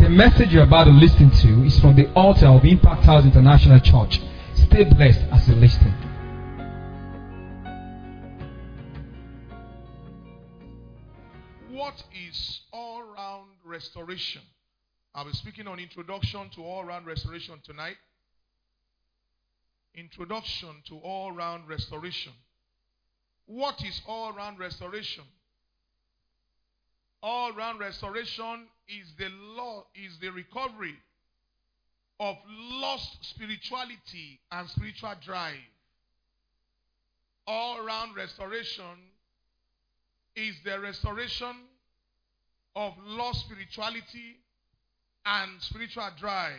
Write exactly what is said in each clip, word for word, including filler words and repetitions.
The message you're about to listen to is from the altar of Impact House International Church. Stay blessed as you listen. What is all-round restoration? I'll be speaking on introduction to all-round restoration tonight. Introduction to all-round restoration. What is all-round restoration? All-round restoration is the law, is the recovery of lost spirituality and spiritual drive. All-round restoration is the restoration of lost spirituality and spiritual drive.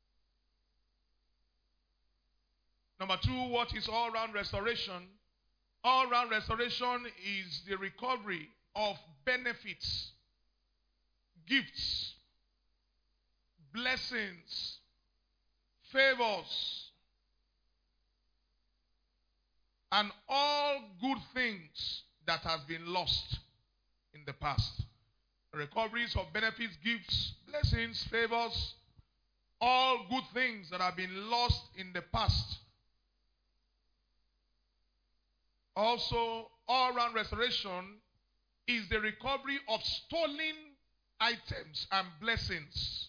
Number two, what is all-round restoration? All-round restoration is the recovery of benefits, gifts, blessings, favors, and all good things that has been lost in the past. Recoveries of benefits, gifts, blessings, favors, all good things that have been lost in the past. Also, all-round restoration is the recovery of stolen items and blessings,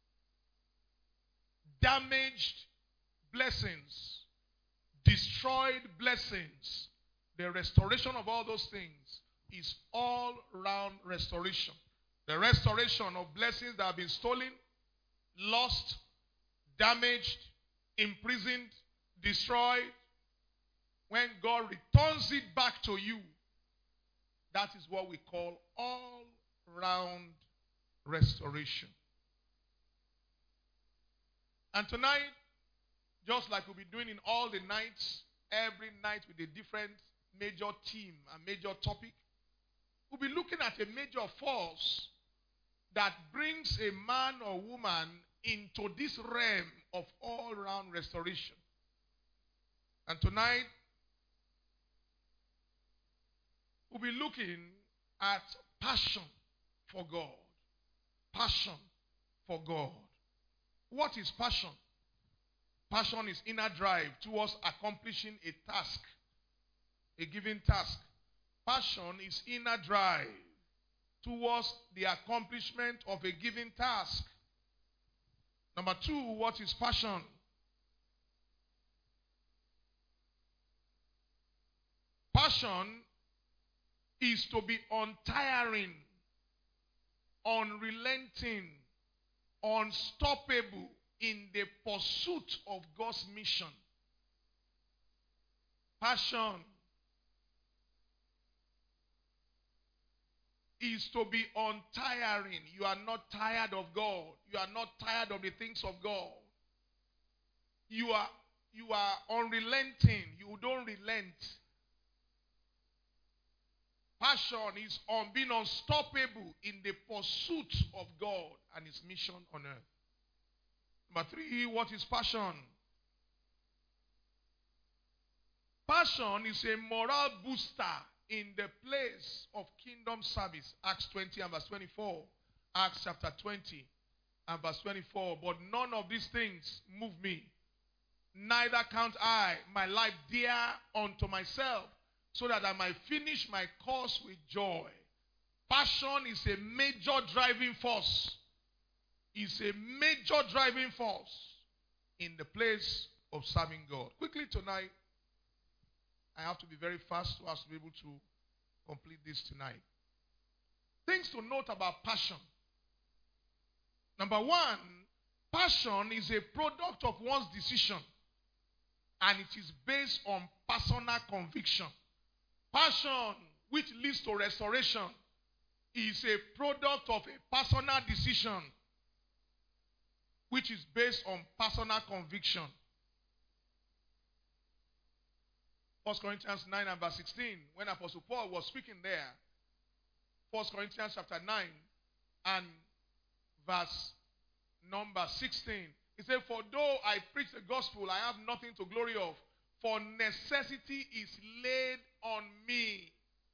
damaged blessings, destroyed blessings. The restoration of all those things is all-round restoration. The restoration of blessings that have been stolen, lost, damaged, imprisoned, destroyed. When God returns it back to you, that is what we call all-round restoration. And tonight, just like we'll be doing in all the nights, every night with a different major theme and major topic, we'll be looking at a major force that brings a man or woman into this realm of all-round restoration. And tonight, we'll be looking at passion for God. Passion for God. What is passion? Passion is inner drive towards accomplishing a task, a given task. Passion is inner drive towards the accomplishment of a given task. Number two, what is passion? Passion is to be untiring, unrelenting, unstoppable in the pursuit of God's mission. Passion is to be untiring. You are not tired of God. You are not tired of the things of God. You are, you are unrelenting. You don't relent. Passion is on being unstoppable in the pursuit of God and His mission on earth. Number three, what is passion? Passion is a moral booster in the place of kingdom service. Acts twenty and verse twenty-four. Acts chapter twenty and verse twenty-four. But none of these things move me. Neither count I my life dear unto myself, so that I might finish my course with joy. Passion is a major driving force. It's a major driving force in the place of serving God. Quickly tonight, I have to be very fast so as to be able to complete this tonight. Things to note about passion. Number one, passion is a product of one's decision, and it is based on personal conviction. Passion, which leads to restoration, is a product of a personal decision, which is based on personal conviction. First Corinthians nine and verse sixteen, when Apostle Paul was speaking there, First Corinthians chapter nine and verse number sixteen, he said, for though I preach the gospel, I have nothing to glory of, for necessity is laid on me.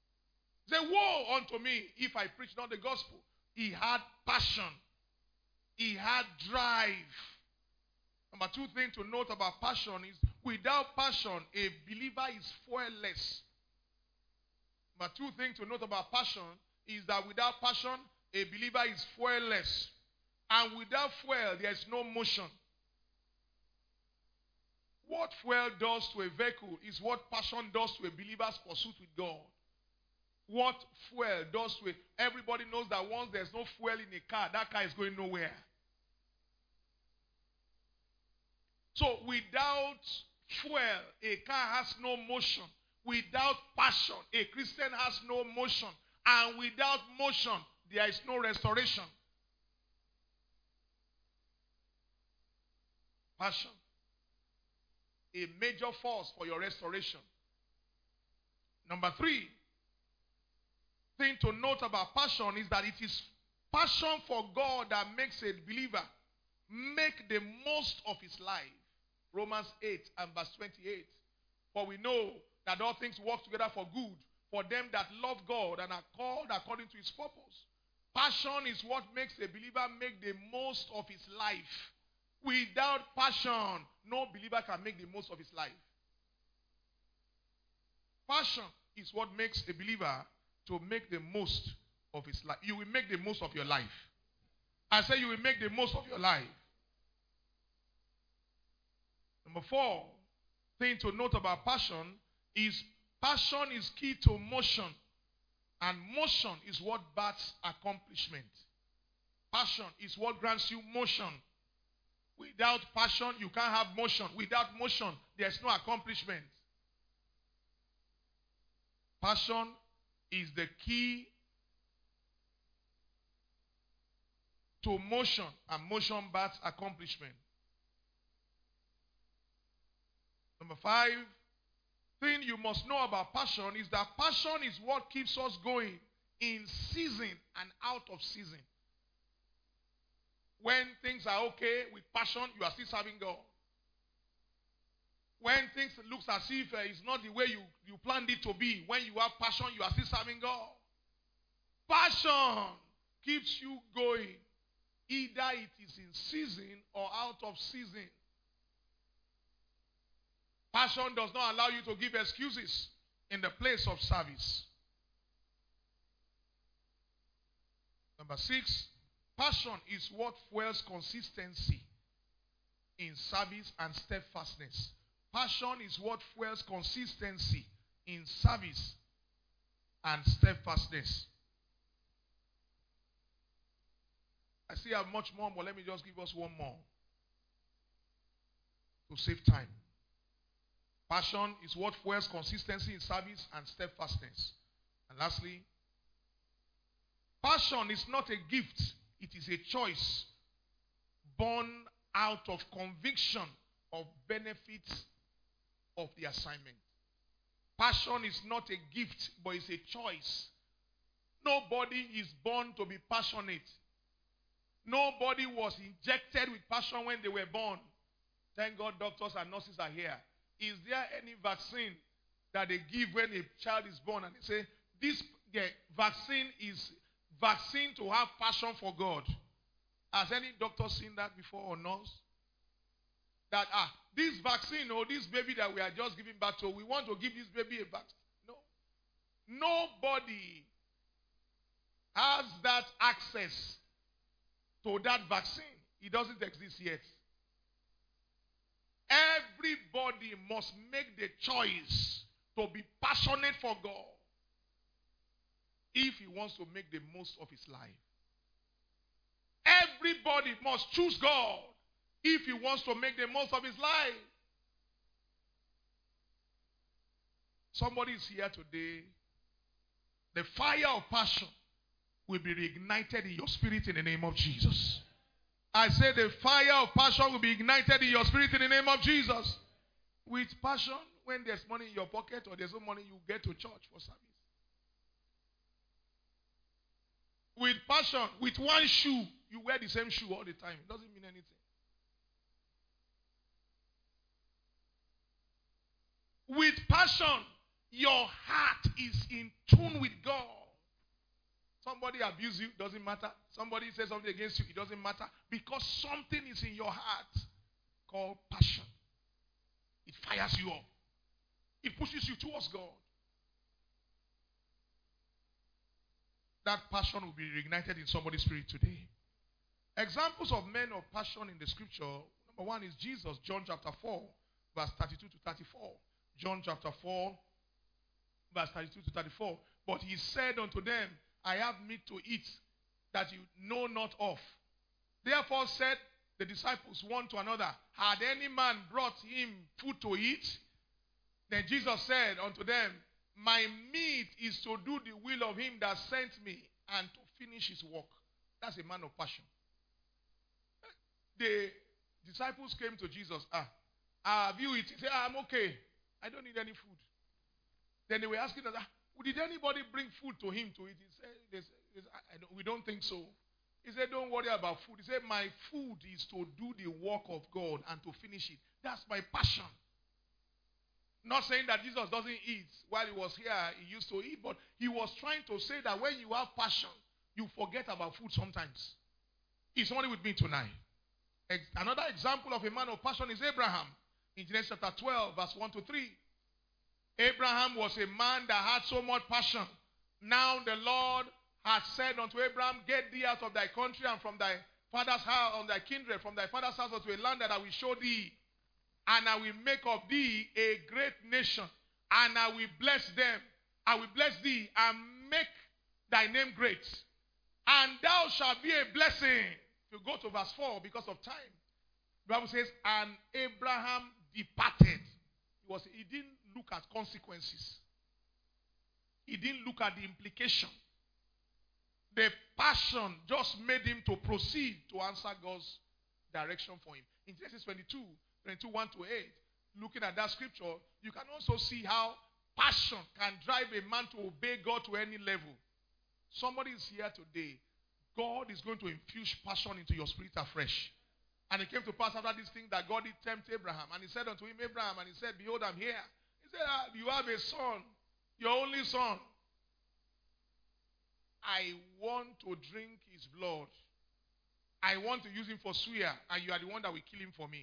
He said, woe unto me if I preach not the gospel. He had passion. He had drive. Number two thing to note about passion is without passion, a believer is fuelless. Number two thing to note about passion is that without passion, a believer is fuelless. And without fuel, there is no motion. What fuel does to a vehicle is what passion does to a believer's pursuit with God. What fuel does to it. Everybody knows that once there's no fuel in a car, that car is going nowhere. So without fuel, a car has no motion. Without passion, a Christian has no motion. And without motion, there is no restoration. Passion. A major force for your restoration. Number three thing to note about passion is that it is passion for God that makes a believer make the most of his life. Romans eight and verse twenty-eight. For we know that all things work together for good for them that love God and are called according to his purpose. Passion is what makes a believer make the most of his life. Without passion, no believer can make the most of his life. Passion is what makes a believer to make the most of his life. You will make the most of your life. I say you will make the most of your life. Number four thing to note about passion is passion is key to motion. And motion is what births accomplishment. Passion is what grants you motion. Without passion, you can't have motion. Without motion, there's no accomplishment. Passion is the key to motion, and motion births accomplishment. Number five thing you must know about passion is that passion is what keeps us going in season and out of season. When things are okay with passion, you are still serving God. When things looks as if uh, it's not the way you, you planned it to be, when you have passion, you are still serving God. Passion keeps you going. Either it is in season or out of season. Passion does not allow you to give excuses in the place of service. Number six, passion is what fuels consistency in service and steadfastness. Passion is what fuels consistency in service and steadfastness. I still have much more, but let me just give us one more to save time. Passion is what fuels consistency in service and steadfastness. And lastly, passion is not a gift. It is a choice born out of conviction of benefits of the assignment. Passion is not a gift, but it's a choice. Nobody is born to be passionate. Nobody was injected with passion when they were born. Thank God doctors and nurses are here. Is there any vaccine that they give when a child is born and they say, this yeah, vaccine is vaccine to have passion for God? Has any doctor seen that before or nurse? That, ah, this vaccine or this baby that we are just giving birth to, we want to give this baby a vaccine. No. Nobody has that access to that vaccine. It doesn't exist yet. Everybody must make the choice to be passionate for God if he wants to make the most of his life. Everybody must choose God if he wants to make the most of his life. Somebody is here today. The fire of passion will be reignited in your spirit in the name of Jesus. I say the fire of passion will be ignited in your spirit in the name of Jesus. With passion, when there's money in your pocket or there's no money, you get to church for service. With passion, with one shoe, you wear the same shoe all the time. It doesn't mean anything. With passion, your heart is in tune with God. Somebody abuse you, doesn't matter. Somebody says something against you, it doesn't matter. Because something is in your heart called passion. It fires you up. It pushes you towards God. That passion will be reignited in somebody's spirit today. Examples of men of passion in the scripture. Number one is Jesus, John chapter four, verse thirty-two to thirty-four. John chapter four, verse thirty-two to thirty-four. But he said unto them, I have meat to eat that you know not of. Therefore said the disciples one to another, had any man brought him food to eat? Then Jesus said unto them, my meat is to do the will of him that sent me and to finish his work. That's a man of passion. The disciples came to Jesus. Ah, have you eaten? He said, ah, I'm okay. I don't need any food. Then they were asking us, ah, did anybody bring food to him to eat? He said, they said, they said, I don't, we don't think so. He said, don't worry about food. He said, my food is to do the work of God and to finish it. That's my passion. Not saying that Jesus doesn't eat. While he was here, he used to eat. But he was trying to say that when you have passion, you forget about food sometimes. Is somebody with me tonight? Ex- another example of a man of passion is Abraham. In Genesis chapter twelve, verse one to three. Abraham was a man that had so much passion. Now the Lord had said unto Abraham, get thee out of thy country and from thy father's house, on thy kindred, from thy father's house unto a land that I will show thee. And I will make of thee a great nation. And I will bless them. I will bless thee and make thy name great. And thou shalt be a blessing. If you go to verse four because of time. The Bible says, and Abraham departed. He, was, he didn't look at consequences. He didn't look at the implication. The passion just made him to proceed to answer God's direction for him. In Genesis twenty-two, twenty-two, one to eight, looking at that scripture, you can also see how passion can drive a man to obey God to any level. Somebody is here today. God is going to infuse passion into your spirit afresh. And it came to pass after this thing that God did tempt Abraham. And he said unto him, Abraham, and he said, behold, I'm here. He said, ah, you have a son, your only son. I want to drink his blood. I want to use him for swear, and you are the one that will kill him for me.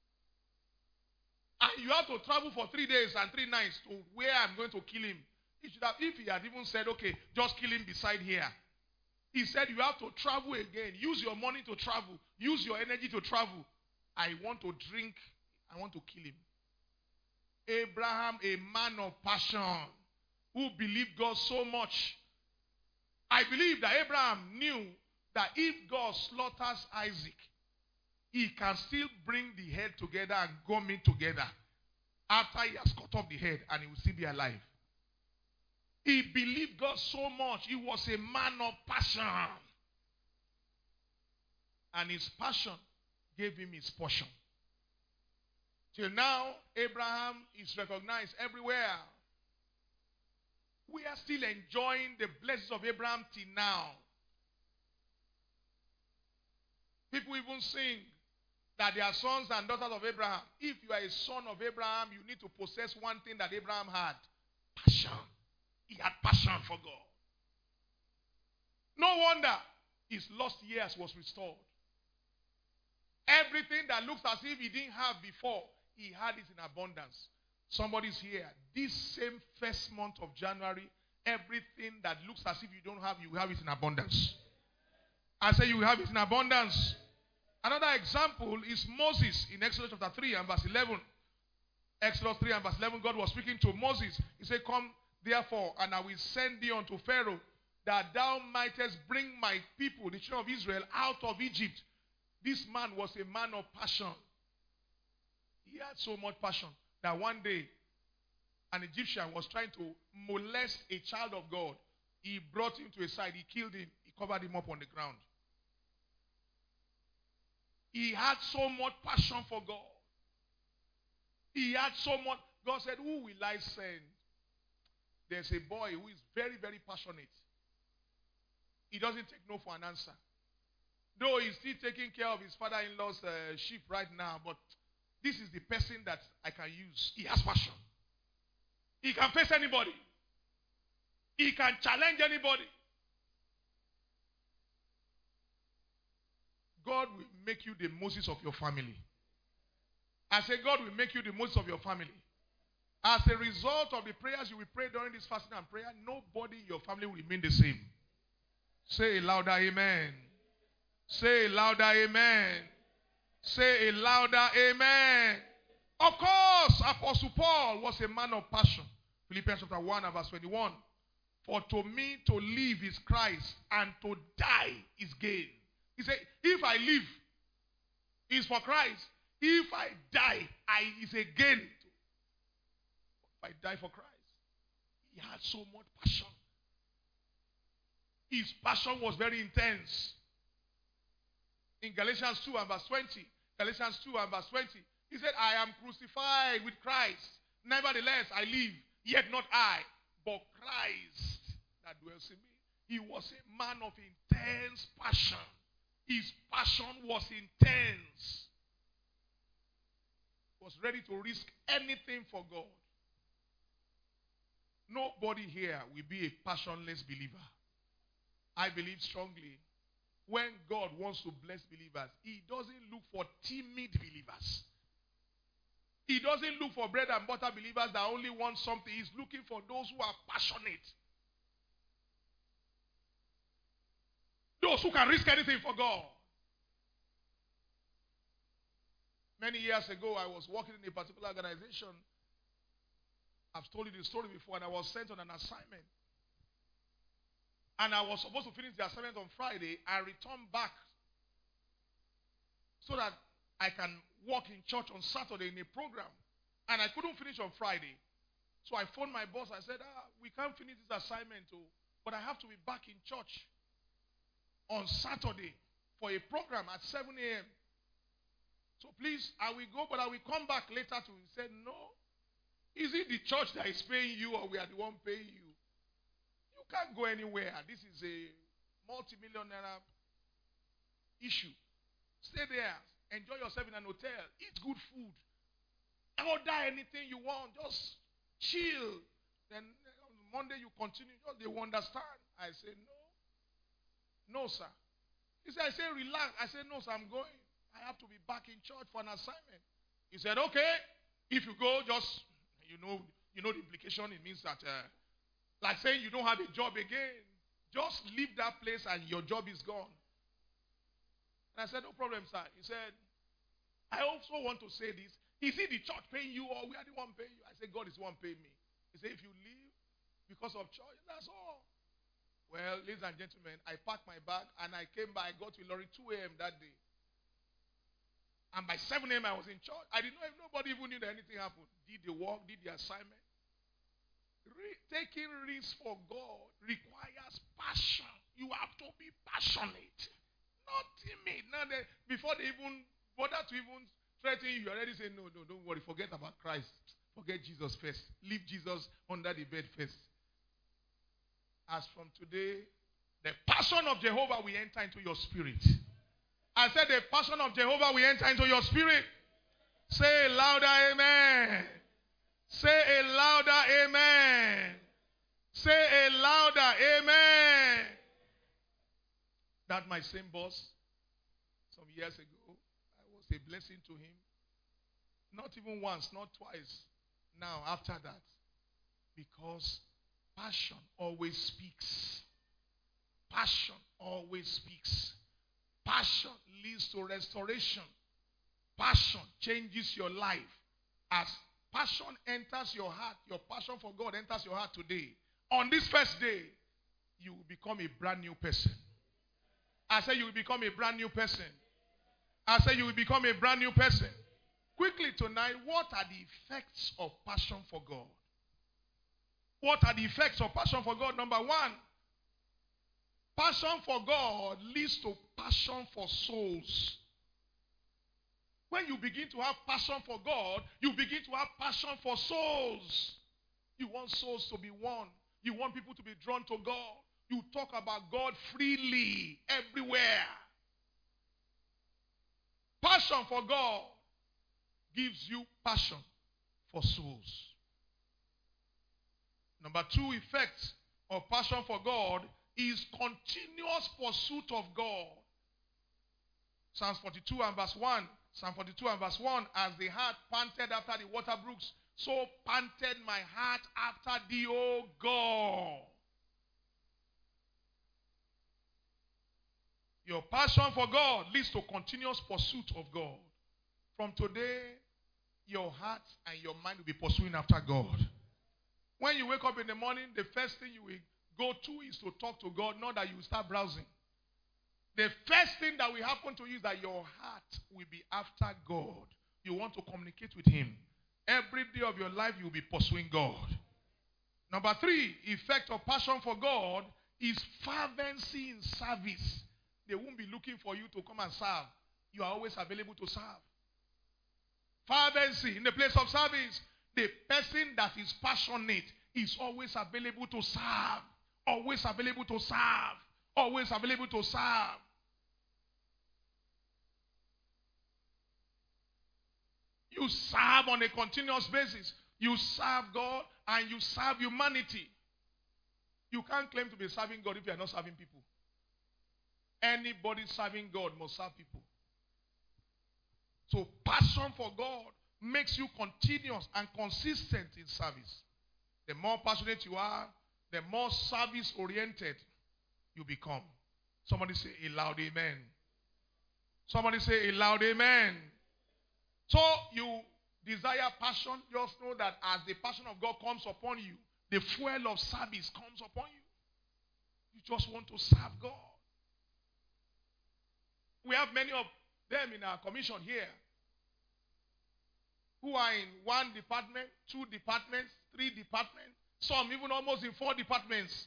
And you have to travel for three days and three nights to where I'm going to kill him. He should have, if he had even said, okay, just kill him beside here. He said, you have to travel again. Use your money to travel. Use your energy to travel. I want to drink. I want to kill him. Abraham, a man of passion, who believed God so much. I believe that Abraham knew that if God slaughters Isaac, he can still bring the head together and gum it together after he has cut off the head, and he will still be alive. He believed God so much. He was a man of passion. And his passion gave him his portion. Till now, Abraham is recognized everywhere. We are still enjoying the blessings of Abraham till now. People even sing that they are sons and daughters of Abraham. If you are a son of Abraham, you need to possess one thing that Abraham had. Passion. He had passion for God. No wonder his lost years was restored. Everything that looks as if he didn't have before, he had it in abundance. Somebody's here. This same first month of January, everything that looks as if you don't have, you have it in abundance. I say you have it in abundance. Another example is Moses in Exodus chapter three and verse eleven. Exodus three and verse eleven, God was speaking to Moses. He said, come therefore, and I will send thee unto Pharaoh, that thou mightest bring my people, the children of Israel, out of Egypt. This man was a man of passion. He had so much passion that one day an Egyptian was trying to molest a child of God. He brought him to a side. He killed him. He covered him up on the ground. He had so much passion for God. He had so much. God said, who will I send? There's a boy who is very, very passionate. He doesn't take no for an answer. Though he's still taking care of his father-in-law's uh, sheep right now, but this is the person that I can use. He has passion. He can face anybody. He can challenge anybody. God will make you the Moses of your family. I say God will make you the Moses of your family. As a result of the prayers you will pray during this fasting and prayer, nobody in your family will remain the same. Say a louder amen. Say a louder amen. Say a louder amen. Of course, Apostle Paul was a man of passion. Philippians chapter one and verse twenty-one. For to me to live is Christ, and to die is gain. He said, if I live, it's for Christ. If I die, I is a gain. If I die for Christ. He had so much passion. His passion was very intense. In Galatians two and verse twenty, Galatians two and verse twenty, he said, I am crucified with Christ. Nevertheless, I live, yet not I, but Christ that dwells in me. He was a man of intense passion. His passion was intense. He was ready to risk anything for God. Nobody here will be a passionless believer. I believe strongly, when God wants to bless believers, He doesn't look for timid believers. He doesn't look for bread and butter believers that only want something. He's looking for those who are passionate. Those who can risk anything for God. Many years ago, I was working in a particular organization. I've told you the story before, and I was sent on an assignment. And I was supposed to finish the assignment on Friday and return back so that I can work in church on Saturday in a program. And I couldn't finish on Friday. So I phoned my boss. I said, ah, we can't finish this assignment, too, but I have to be back in church on Saturday for a program at seven a.m. So please, I will go, but I will come back later to. He said, no. Is it the church that is paying you, or we are the one paying you? You can't go anywhere. This is a multi-million naira issue. Stay there. Enjoy yourself in an hotel. Eat good food. Order anything you want. Just chill. Then on Monday you continue. Just they will understand. I say, no. No, sir. He said, I say, relax. I said, no, sir, I'm going. I have to be back in church for an assignment. He said, okay. If you go, just, you know, you know the implication. It means that, uh, like saying you don't have a job again. Just leave that place and your job is gone. And I said, no problem, sir. He said, I also want to say this. Is it the church paying you, or we are the one paying you? I said, God is the one paying me. He said, if you leave because of church, that's all. Well, ladies and gentlemen, I packed my bag and I came back. I got to Ilorin two a.m. that day. And by seven a.m. I was in church. I didn't know if nobody even knew that anything happened. Did the work, did the assignment. Re- taking risks for God requires passion. You have to be passionate. Not timid. Now they, before they even bother to even threaten you, you already say, no, no, don't worry. Forget about Christ. Forget Jesus first. Leave Jesus under the bed first. As from today, the passion of Jehovah will enter into your spirit. I said the passion of Jehovah will enter into your spirit. Say a louder amen. Say a louder amen. Say a louder amen. That my same boss, some years ago, I was a blessing to him. Not even once, not twice. Now, after that, because passion always speaks. Passion always speaks. Passion leads to restoration. Passion changes your life. As passion enters your heart, your passion for God enters your heart today. On this first day, you will become a brand new person. I say you will become a brand new person. I say you will become a brand new person. Quickly tonight, what are the effects of passion for God? What are the effects of passion for God? Number one, passion for God leads to passion for souls. When you begin to have passion for God, you begin to have passion for souls. You want souls to be won. You want people to be drawn to God. You talk about God freely everywhere. Passion for God gives you passion for souls. Number two effect of passion for God is continuous pursuit of God. Psalms forty-two and verse one. Psalm forty-two and verse one. As the hart panted after the water brooks, so panted my heart after thee, O God. Your passion for God leads to continuous pursuit of God. From today, your heart and your mind will be pursuing after God. When you wake up in the morning, the first thing you will go to is to talk to God, not that you will start browsing. The first thing that will happen to you is that your heart will be after God. You want to communicate with Him. Every day of your life, you will be pursuing God. Number three, effect of passion for God is fervency in service. They won't be looking for you to come and serve. You are always available to serve. Fervency in the place of service. The person that is passionate is always available to serve. Always available to serve. Always available to serve. You serve on a continuous basis. You serve God and you serve humanity. You can't claim to be serving God if you are not serving people. Anybody serving God must serve people. So passion for God makes you continuous and consistent in service. The more passionate you are, the more service-oriented you become. Somebody say a loud amen. Somebody say a loud amen. So you desire passion, just know that as the passion of God comes upon you, the fuel of service comes upon you. You just want to serve God. We have many of them in our commission here who are in one department, two departments, three departments, some even almost in four departments.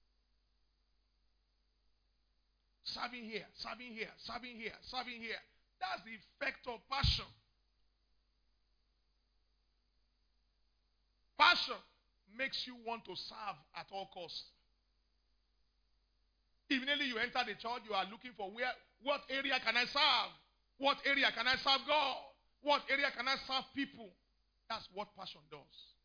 Serving here, serving here, serving here, serving here. That's the effect of passion. Passion makes you want to serve at all costs. Immediately you enter the church, you are looking for where, what area can I serve? What area can I serve God? What area can I serve people? That's what passion does.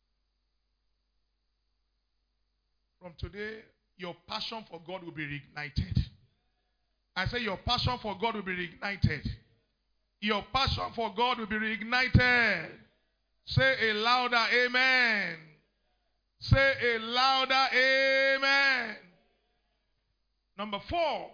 From today, your passion for God will be reignited. I say your passion for God will be reignited. Your passion for God will be reignited. Say a louder amen. Say a louder amen. Number four,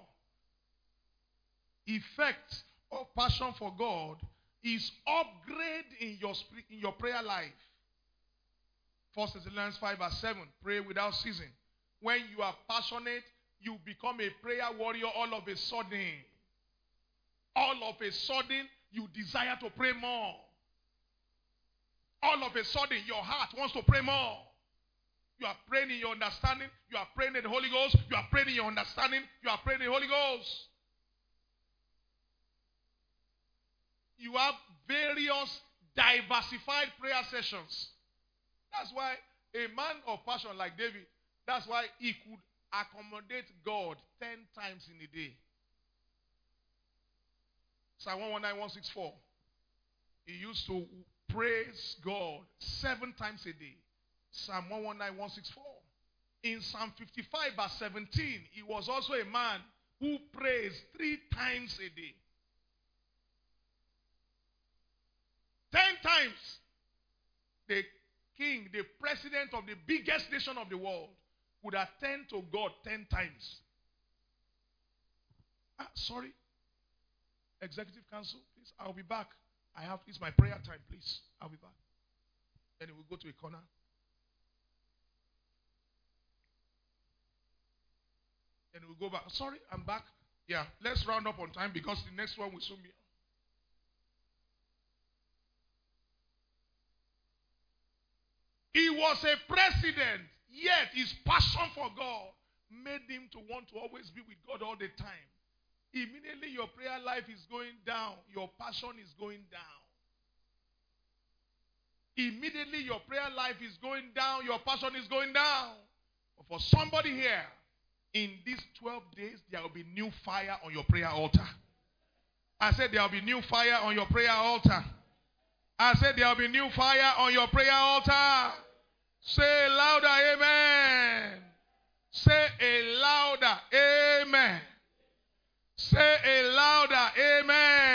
effect of passion for God is upgrade in your spirit, in your prayer life. First Thessalonians five verse seven, pray without ceasing. When you are passionate, you become a prayer warrior all of a sudden. All of a sudden, you desire to pray more. All of a sudden, your heart wants to pray more. You are praying in your understanding. You are praying in the Holy Ghost. You are praying in your understanding. You are praying in the Holy Ghost. You have various diversified prayer sessions. That's why a man of passion like David, that's why he could accommodate God ten times in a day. Psalm one nineteen, one sixty-four. He used to praise God seven times a day. Psalm one nineteen, one sixty-four. In Psalm fifty-five verse seventeen, he was also a man who prays three times a day. Ten times. The king, the president of the biggest nation of the world, would attend to God ten times. Ah, sorry. Executive Council, please. I'll be back. I have, it's my prayer time, please. I'll be back. Then we'll go to a corner. Then we'll go back. Sorry, I'm back. Yeah, let's round up on time because the next one will soon be. He was a president, yet his passion for God made him to want to always be with God all the time. Immediately your prayer life is going down, your passion is going down. Immediately your prayer life is going down, your passion is going down. But for somebody here, in these twelve days, there will be new fire on your prayer altar. I said there will be new fire on your prayer altar. I said there will be new fire on your prayer altar. Say louder, amen. Say a louder, amen. Say a louder, amen.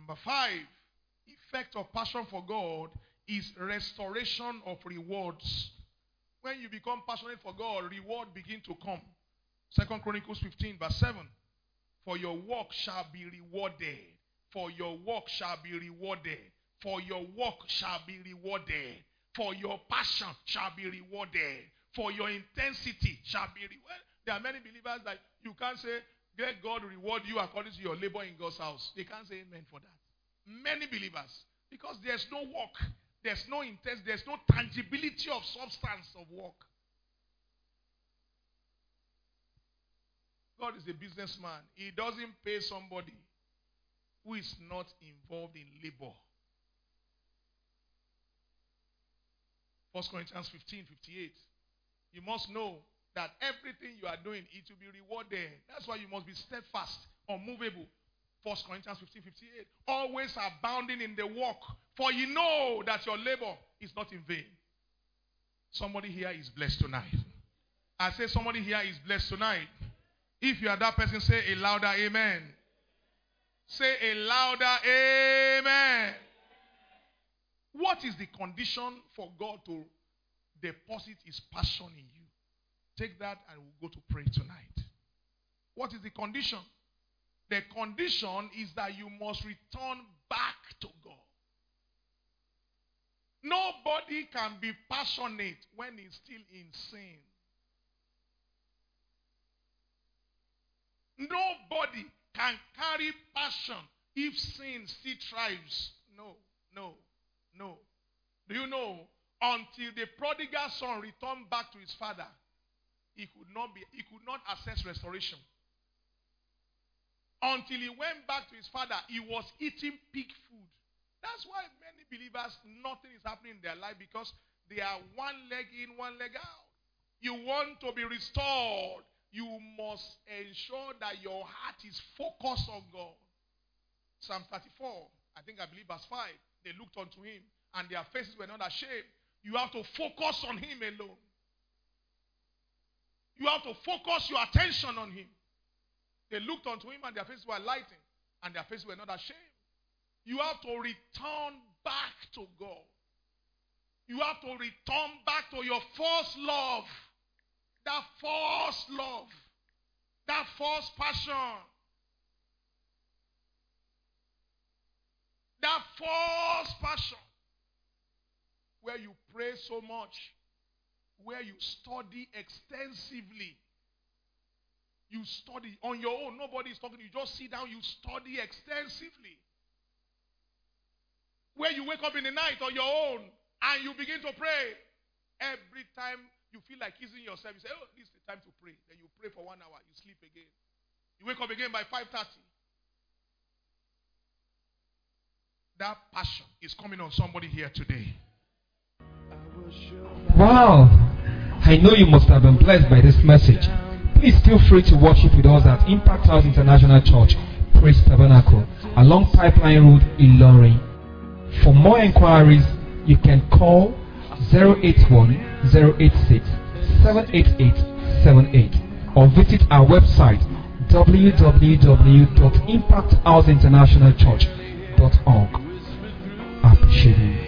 Number five, effect of passion for God is restoration of rewards. When you become passionate for God, reward begin to come. Second Chronicles fifteen verse seven. For your work shall be rewarded. For your work shall be rewarded. For your work shall be rewarded. For your passion shall be rewarded. For your intensity shall be rewarded. There are many believers that you can't say, let God reward you according to your labor in God's house. They can't say amen for that. Many believers. Because there's no work. There's no intent. There's no tangibility of substance of work. God is a businessman. He doesn't pay somebody who is not involved in labor. First Corinthians fifteen fifty-eight. You must know that everything you are doing, it will be rewarded. That's why you must be steadfast, unmovable. First Corinthians fifteen fifty-eight. Always abounding in the work, for you know that your labor is not in vain. Somebody here is blessed tonight. I say somebody here is blessed tonight. If you are that person, say a louder amen. Say a louder amen. What is the condition for God to deposit his passion in you? Take that and we'll go to pray tonight. What is the condition? The condition is that you must return back to God. Nobody can be passionate when he's still in sin. Nobody can carry passion if sin still thrives. No, no, no. Do you know? Until the prodigal son returned back to his father, he could not be, he could not access restoration. Until he went back to his father, he was eating pig food. That's why many believers, nothing is happening in their life because they are one leg in, one leg out. You want to be restored. You must ensure that your heart is focused on God. Psalm thirty-four, I think I believe verse five. They looked unto him and their faces were not ashamed. You have to focus on him alone. You have to focus your attention on him. They looked unto him and their faces were lighting and their faces were not ashamed. You have to return back to God. You have to return back to your first love. That first love. That first passion. That first passion. Where you pray so much. Where you study extensively. You study on your own. Nobody is talking. You just sit down. You study extensively. Where you wake up in the night on your own. And you begin to pray. Every time you feel like kissing yourself, you say, oh, this is the time to pray. Then you pray for one hour. You sleep again. You wake up again by five thirty. That passion is coming on somebody here today. Wow. I know you must have been blessed by this message. Please feel free to worship with us at Impact House International Church, Praise Tabernacle, along Pipeline Road, Ilorin. For more inquiries, you can call zero eight one, zero eight six, seven eight eight seven eight or visit our website w w w dot impact house international church dot org. I appreciate you.